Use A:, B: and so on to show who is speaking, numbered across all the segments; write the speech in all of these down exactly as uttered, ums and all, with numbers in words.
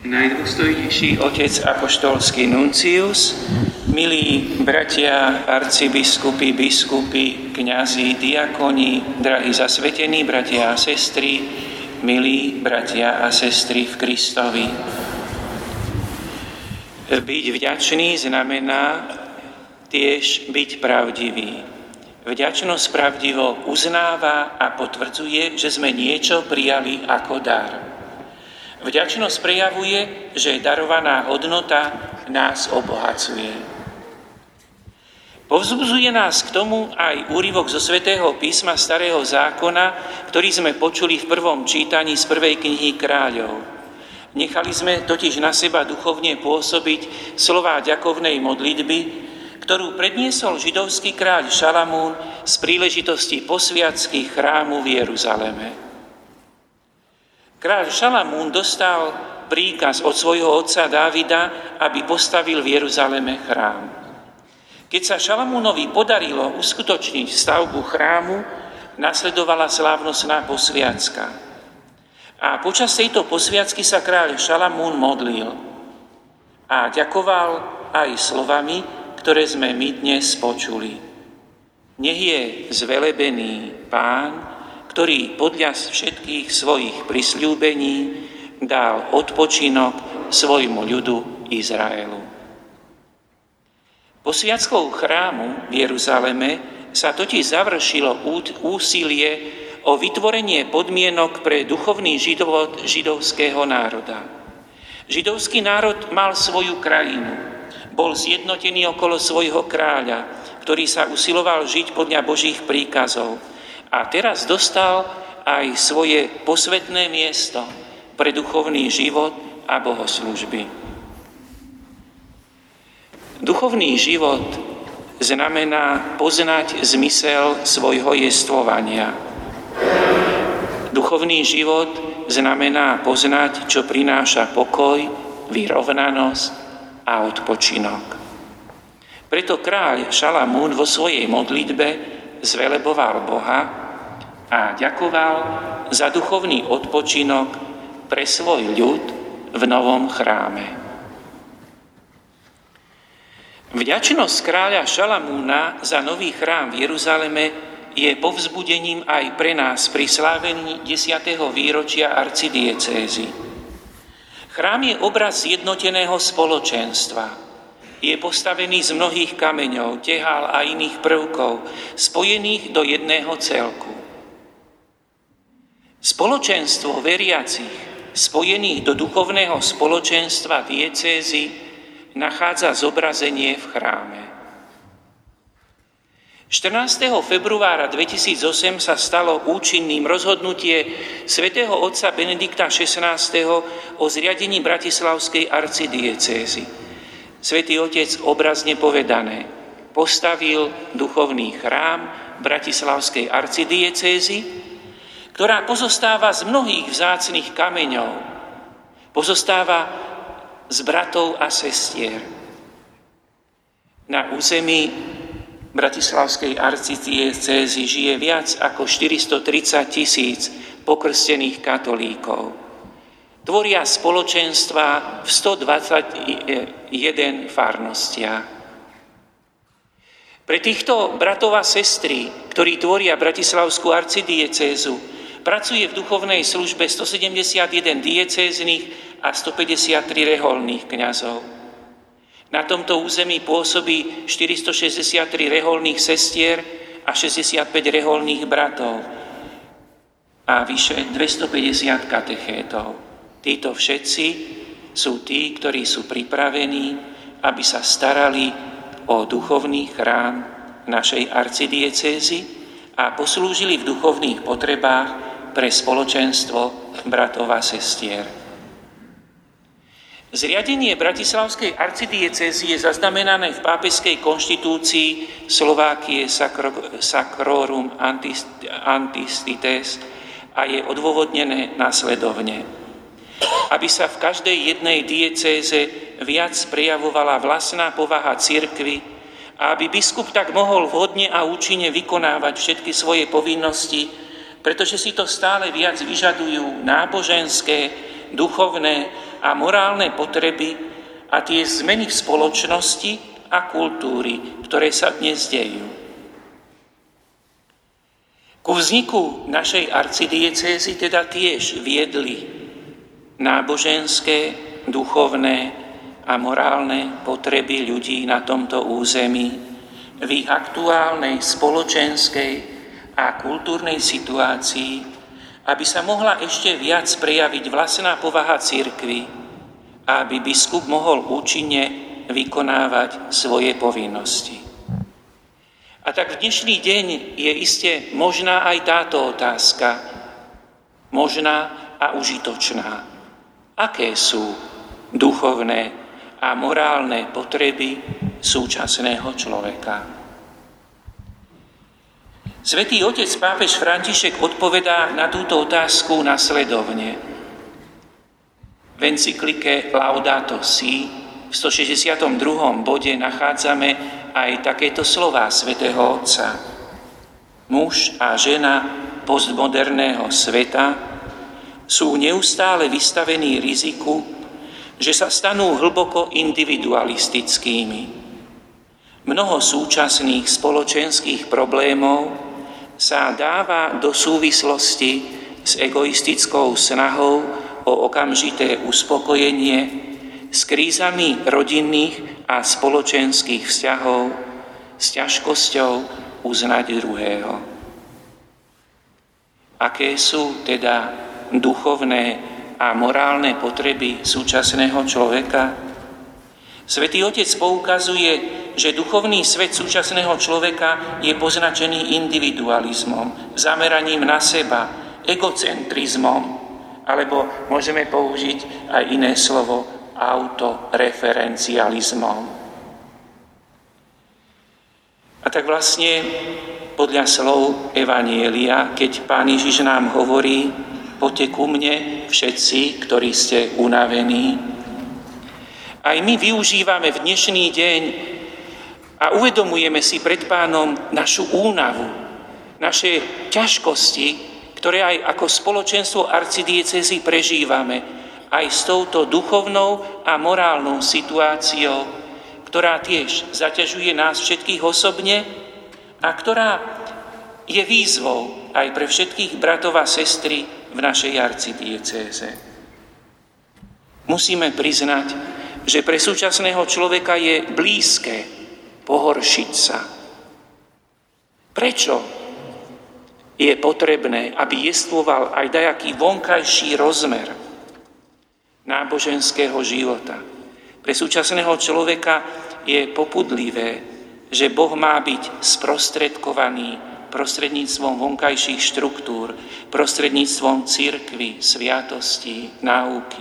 A: Najdôstojnejší otec apoštolský nuncius, milí bratia, arcibiskupy, biskupy, kňazi, diakoni, drahí zasvetení bratia a sestry, milí bratia a sestry v Kristovi. Byť vďačný znamená tiež byť pravdivý. Vďačnosť pravdivo uznáva a potvrdzuje, že sme niečo prijali ako dar. Vďačnosť prejavuje, že darovaná hodnota nás obohacuje. Povzbudzuje nás k tomu aj úryvok zo Svätého písma Starého zákona, ktorý sme počuli v prvom čítaní z prvej knihy Kráľov. Nechali sme totiž na seba duchovne pôsobiť slová ďakovnej modlitby, ktorú predniesol židovský kráľ Šalamún z príležitosti posviacky chrámu v Jeruzaleme. Kráľ Šalamún dostal príkaz od svojho otca Dávida, aby postavil v Jeruzaleme chrám. Keď sa Šalamúnovi podarilo uskutočniť stavbu chrámu, nasledovala slávnostná posviacka. A počas tejto posviacky sa kráľ Šalamún modlil a ďakoval aj slovami, ktoré sme my dnes počuli. Nech je zvelebený Pán, ktorý podľa všetkých svojich prisľúbení dal odpočinok svojmu ľudu Izraelu. Posviackou chrámu v Jeruzaleme sa totiž završilo úsilie o vytvorenie podmienok pre duchovný život židovského národa. Židovský národ mal svoju krajinu, bol zjednotený okolo svojho kráľa, ktorý sa usiloval žiť podľa Božích príkazov. A teraz dostal aj svoje posvätné miesto pre duchovný život a bohoslužby. Duchovný život znamená poznať zmysel svojho jestvovania. Duchovný život znamená poznať, čo prináša pokoj, vyrovnanosť a odpočinok. Preto kráľ Šalamún vo svojej modlitbe zveleboval Boha a ďakoval za duchovný odpočinok pre svoj ľud v novom chráme. Vďačnosť kráľa Šalamúna za nový chrám v Jeruzaleme je povzbudením aj pre nás pri slávení desiateho výročia arcidiecézy. Chrám je obraz zjednoteného spoločenstva. Je postavený z mnohých kameňov, tehál a iných prvkov, spojených do jedného celku. Spoločenstvo veriacich, spojených do duchovného spoločenstva diecézy, nachádza zobrazenie v chráme. štrnásteho februára dvetisícosem sa stalo účinným rozhodnutie svätého otca Benedikta šestnásteho o zriadení bratislavskej arcidiecézy. Svätý Otec, obrazne povedané, postavil duchovný chrám bratislavskej arcidiecézy, ktorá pozostáva z mnohých vzácnych kameňov, pozostáva z bratov a sestier. Na území bratislavskej arcidiecézy žije viac ako štyristotridsať tisíc pokrstených katolíkov. Tvoria spoločenstva v stodvadsaťjeden farnostiach. Pre týchto bratov a sestry, ktorí tvoria bratislavskú arcidiecézu, pracuje v duchovnej službe stosedemdesiatjeden diecéznych a stopäťdesiattri reholných kňazov. Na tomto území pôsobí štyristošesťdesiattri reholných sestier a šesťdesiatpäť reholných bratov a vyše dvestopäťdesiat katechétov. Títo všetci sú tí, ktorí sú pripravení, aby sa starali o duchovný chrám našej arcidiecézy a poslúžili v duchovných potrebách pre spoločenstvo bratov a sestier. Zriadenie bratislavskej arcidiecézy je zaznamenané v pápežskej konštitúcii Slovákie Sacrorum Antistites a je odôvodnené nasledovne. Aby sa v každej jednej diecéze viac prejavovala vlastná povaha cirkvi a aby biskup tak mohol vhodne a účinne vykonávať všetky svoje povinnosti, pretože si to stále viac vyžadujú náboženské, duchovné a morálne potreby a tie zmeny v spoločnosti a kultúry, ktoré sa dnes dejú. Ku vzniku našej arcidiecézy teda tiež viedli náboženské, duchovné a morálne potreby ľudí na tomto území v ich aktuálnej spoločenskej a kultúrnej situácii, aby sa mohla ešte viac prejaviť vlastná povaha cirkvi a aby biskup mohol účinne vykonávať svoje povinnosti. A tak v dnešný deň je iste možná aj táto otázka, možná a užitočná. Aké sú duchovné a morálne potreby súčasného človeka? Svätý otec pápež František odpovedá na túto otázku nasledovne. V encyklike Laudato Si v stošesťdesiatom druhom bode nachádzame aj takéto slová svätého Otca. Muž a žena postmoderného sveta sú neustále vystavení riziku, že sa stanú hlboko individualistickými. Mnoho súčasných spoločenských problémov sa dáva do súvislosti s egoistickou snahou o okamžité uspokojenie, s krízami rodinných a spoločenských vzťahov, s ťažkosťou uznať druhého. Aké sú teda duchovné a morálne potreby súčasného človeka? Svätý Otec poukazuje, že duchovný svet súčasného človeka je poznačený individualizmom, zameraním na seba, egocentrizmom, alebo môžeme použiť aj iné slovo, autoreferencializmom. A tak vlastne podľa slov Evanjelia, keď Pán Ježiš nám hovorí, poďte ku mne všetci, ktorí ste unavení, aj my využívame v dnešný deň a uvedomujeme si pred Pánom našu únavu, naše ťažkosti, ktoré aj ako spoločenstvo arcidiecézy prežívame, aj s touto duchovnou a morálnou situáciou, ktorá tiež zaťažuje nás všetkých osobne a ktorá je výzvou aj pre všetkých bratov a sestry v našej arcidiecéze. Musíme priznať, že pre súčasného človeka je blízke pohoršiť sa. Prečo je potrebné, aby jestvoval aj dajaký vonkajší rozmer náboženského života? Pre súčasného človeka je popudlivé, že Boh má byť sprostredkovaný prostredníctvom vonkajších štruktúr, prostredníctvom cirkvi, sviatostí, náuky.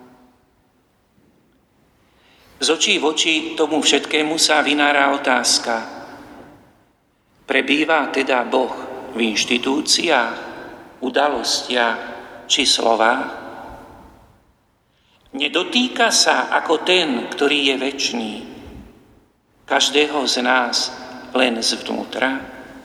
A: Z očí v oči tomu všetkému sa vynára otázka. Prebýva teda Boh v inštitúciách, udalostiach či slovách? Nedotýka sa ako ten, ktorý je večný, každého z nás len zvnútra?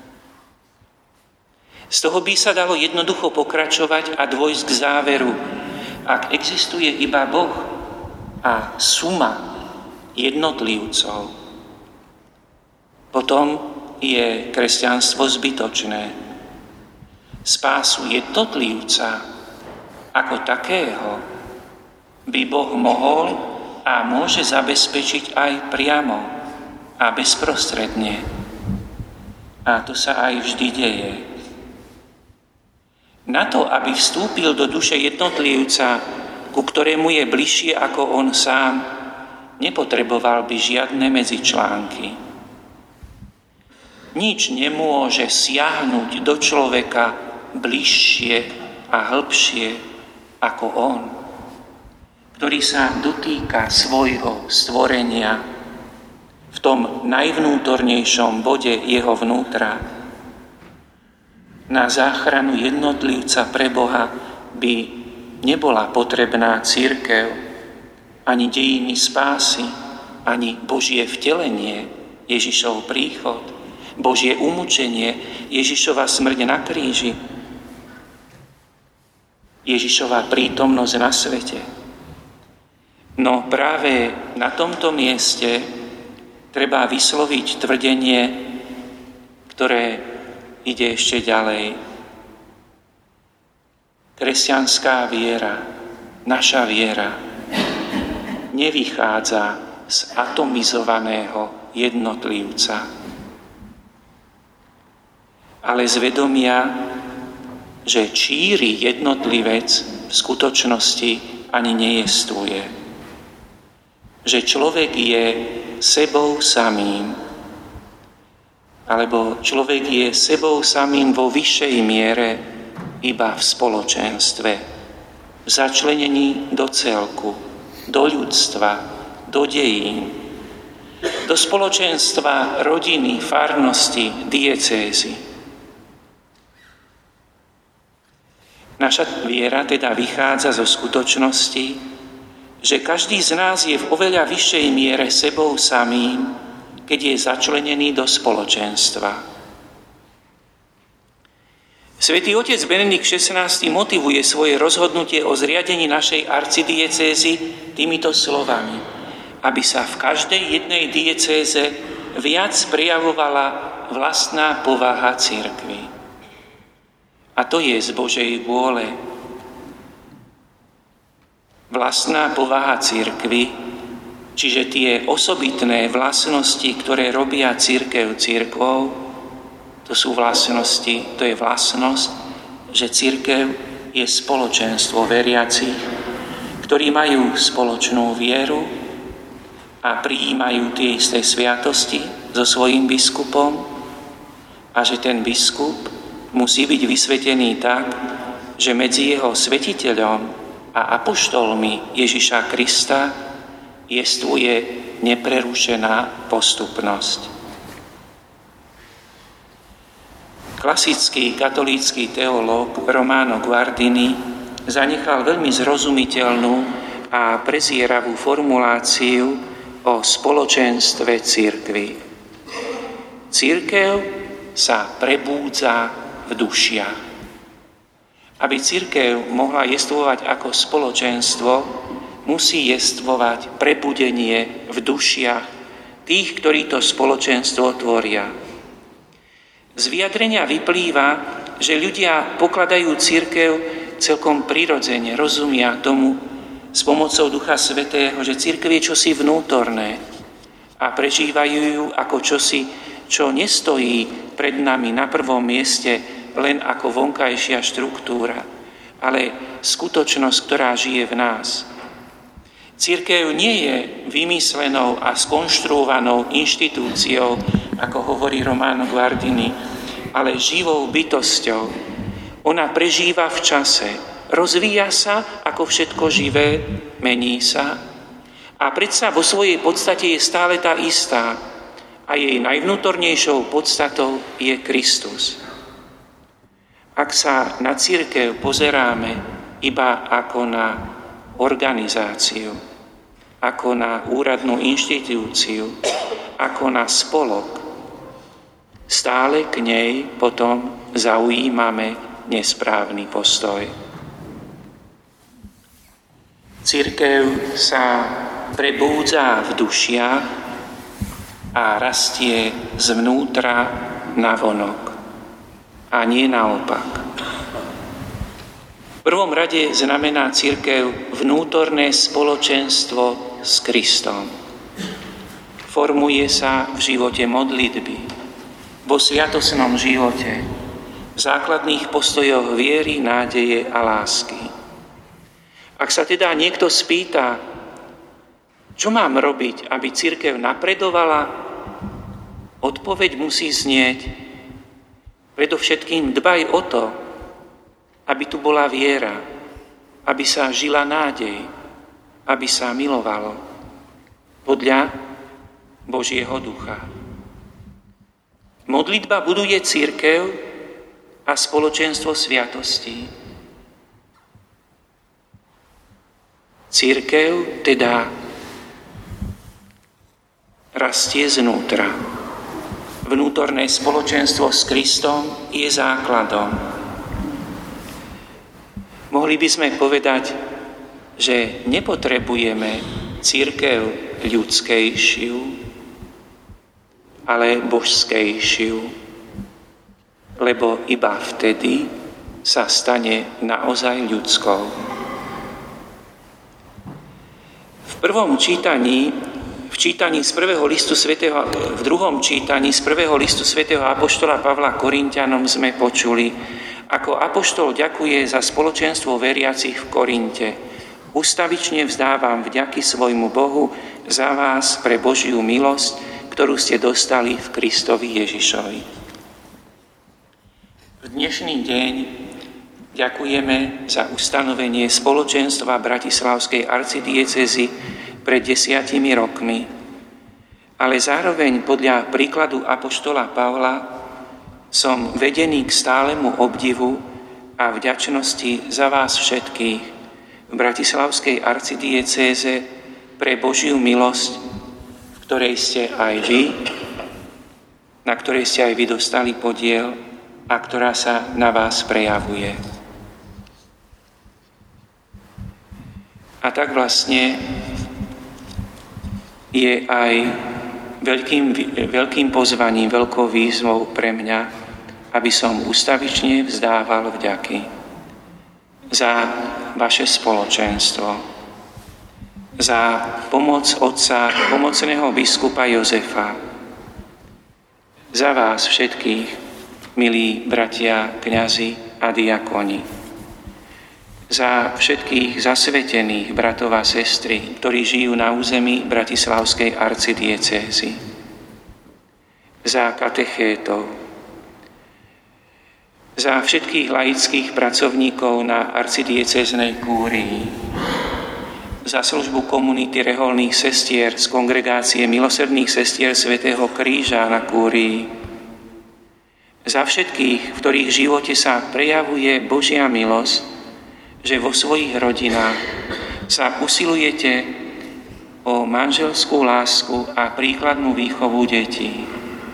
A: Z toho by sa dalo jednoducho pokračovať a dôjsť k záveru. Ak existuje iba Boh a suma jednotlivcov, potom je kresťanstvo zbytočné. Spásu jednotlivca ako takého by Boh mohol a môže zabezpečiť aj priamo a bezprostredne. A to sa aj vždy deje. Na to, aby vstúpil do duše jednotlivca, ku ktorému je bližšie ako on sám, nepotreboval by žiadne medzičlánky. Nič nemôže siahnuť do človeka bližšie a hĺbšie ako on, ktorý sa dotýka svojho stvorenia v tom najvnútornejšom bode jeho vnútra. Na záchranu jednotlivca pre Boha by nebola potrebná cirkev, ani dejiny spásy, ani Božie vtelenie, Ježišov príchod, Božie umúčenie, Ježišova smrť na kríži, Ježišova prítomnosť na svete. No práve na tomto mieste treba vysloviť tvrdenie, ktoré ide ešte ďalej. Kresťanská viera, naša viera, nevychádza z atomizovaného jednotlivca, ale z vedomia, že číry jednotlivec v skutočnosti ani nejestvuje. Že človek je sebou samým, alebo človek je sebou samým vo vyššej miere iba v spoločenstve, v začlenení do celku, do ľudstva, do dejín, do spoločenstva rodiny, farnosti, diecézy. Naša viera teda vychádza zo skutočnosti, že každý z nás je v oveľa vyššej miere sebou samým, keď je začlenený do spoločenstva. Svätý otec Benedikt šestnásty motivuje svoje rozhodnutie o zriadení našej arcidiecézy týmito slovami, aby sa v každej jednej diecéze viac prejavovala vlastná povaha cirkvi. A to je z Božej vôle. Vlastná povaha cirkvi, čiže tie osobitné vlastnosti, ktoré robia cirkev cirkvou, to sú vlastnosti, to je vlastnosť, že cirkev je spoločenstvo veriacich, ktorí majú spoločnú vieru a prijímajú tie isté sviatosti so svojím biskupom a že ten biskup musí byť vysvetený tak, že medzi jeho svetiteľom a apoštolmi Ježiša Krista jestvuje neprerušená postupnosť. Klasický katolícky teológ Romano Guardini zanechal veľmi zrozumiteľnú a prezieravú formuláciu o spoločenstve cirkvi. Cirkev sa prebúdza v dušiach. Aby cirkev mohla jestvovať ako spoločenstvo, musí jestvovať prebudenie v dušiach tých, ktorí to spoločenstvo tvoria. Z vyjadrenia vyplýva, že ľudia pokladajú cirkev celkom prirodzene, rozumia tomu s pomocou Ducha Svätého, že cirkev je čosi vnútorné a prežívajú ju ako čosi, čo nestojí pred nami na prvom mieste len ako vonkajšia štruktúra, ale skutočnosť, ktorá žije v nás. Cirkev nie je vymyslenou a skonštruovanou inštitúciou, ako hovorí Romano Guardini, ale živou bytosťou. Ona prežíva v čase, rozvíja sa ako všetko živé, mení sa a predsa vo svojej podstate je stále tá istá a jej najvnútornejšou podstatou je Kristus. Ak sa na cirkev pozeráme iba ako na organizáciu, ako na úradnú inštitúciu, ako na spolok, stále k nej potom zaujímame nesprávny postoj. Cirkev sa prebúdza v dušiach a rastie zvnútra navonok, a nie naopak. V prvom rade znamená cirkev vnútorné spoločenstvo s Kristom. Formuje sa v živote modlitby, vo sviatosnom živote, v základných postojoch viery, nádeje a lásky. Ak sa teda niekto spýta, čo mám robiť, aby cirkev napredovala, odpoveď musí znieť: predovšetkým dbaj o to, aby tu bola viera, aby sa žila nádej, aby sa milovalo podľa Božieho ducha. Modlitba buduje cirkev a spoločenstvo sviatostí. Cirkev teda rastie znútra. Vnútorné spoločenstvo s Kristom je základom. Mohli by sme povedať, že nepotrebujeme cirkev ľudskejšiu, ale božskejšiu, lebo iba vtedy sa stane naozaj ľudskou. V prvom čítaní, v čítaní z prvého listu svätého, v druhom čítaní z prvého listu svätého apoštola Pavla Korinťanom sme počuli, ako apoštol ďakuje za spoločenstvo veriacich v Korinte. Ustavične vzdávam vďaky svojmu Bohu za vás pre Božiu milosť, ktorú ste dostali v Kristovi Ježišovi. V dnešný deň ďakujeme za ustanovenie spoločenstva Bratislavskej arcidiecézy pred desiatimi rokmi, ale zároveň podľa príkladu apoštola Pavla som vedený k stálemu obdivu a vďačnosti za vás všetkých v Bratislavskej arcidiecéze pre Božiu milosť, v ktorej ste aj vy, na ktorej ste aj vy dostali podiel a ktorá sa na vás prejavuje. A tak vlastne je aj veľkým, veľkým pozvaním, veľkou výzvou pre mňa, aby som ustavične vzdával vďaky za vaše spoločenstvo, za pomoc otca, pomocného biskupa Jozefa, za vás všetkých, milí bratia, kňazi a diakoni, za všetkých zasvetených bratov a sestry, ktorí žijú na území Bratislavskej arcidiecézy, za katechétov, za všetkých laických pracovníkov na arcidiecéznej kúrii, za službu komunity reholných sestier z kongregácie milosrdných sestier Svätého Kríža na kúrii, za všetkých, v ktorých živote sa prejavuje Božia milosť, že vo svojich rodinách sa usilujete o manželskú lásku a príkladnú výchovu detí.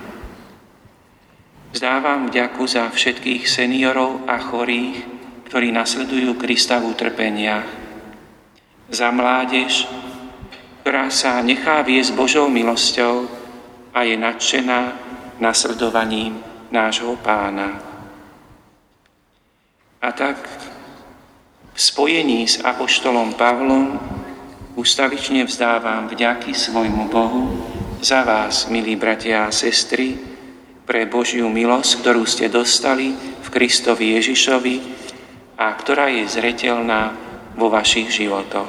A: Vzdávam vďaku za všetkých seniorov a chorých, ktorí nasledujú Krista v utrpeniach. Za mládež, ktorá sa nechá viesť Božou milosťou a je nadšená nasledovaním nášho Pána. A tak v spojení s apoštolom Pavlom ustavične vzdávam vďaky svojmu Bohu za vás, milí bratia a sestry, pre Božiu milosť, ktorú ste dostali v Kristovi Ježišovi a ktorá je zreteľná vo vašich životoch.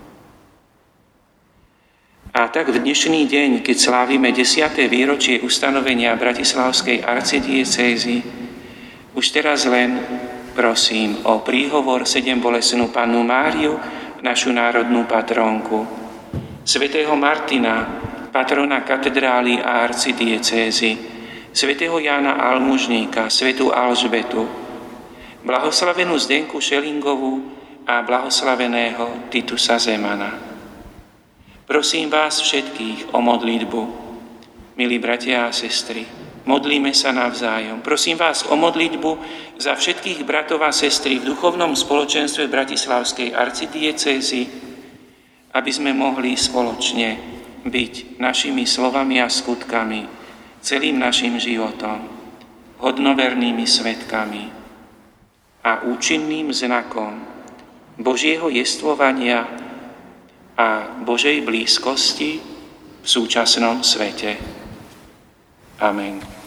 A: A tak v dnešný deň, keď slávime desiate výročie ustanovenia Bratislavskej arcidiecézy, už teraz len prosím o príhovor sedembolestnú Pannu Máriu, našu národnú patrónku, svätého Martina, patrona katedrály a arcidiecézy, svätého Jána Almužníka, svätú Alžbetu, blahoslavenú Zdenku Šelingovú a blahoslaveného Titusa Zemana. Prosím vás všetkých o modlitbu, milí bratia a sestry. Modlíme sa navzájom. Prosím vás o modlitbu za všetkých bratov a sestry v duchovnom spoločenstve Bratislavskej arcidiecézy, aby sme mohli spoločne byť našimi slovami a skutkami, celým našim životom, hodnovernými svedkami a účinným znakom Božieho jestvovania a Božej blízkosti v súčasnom svete. Amen.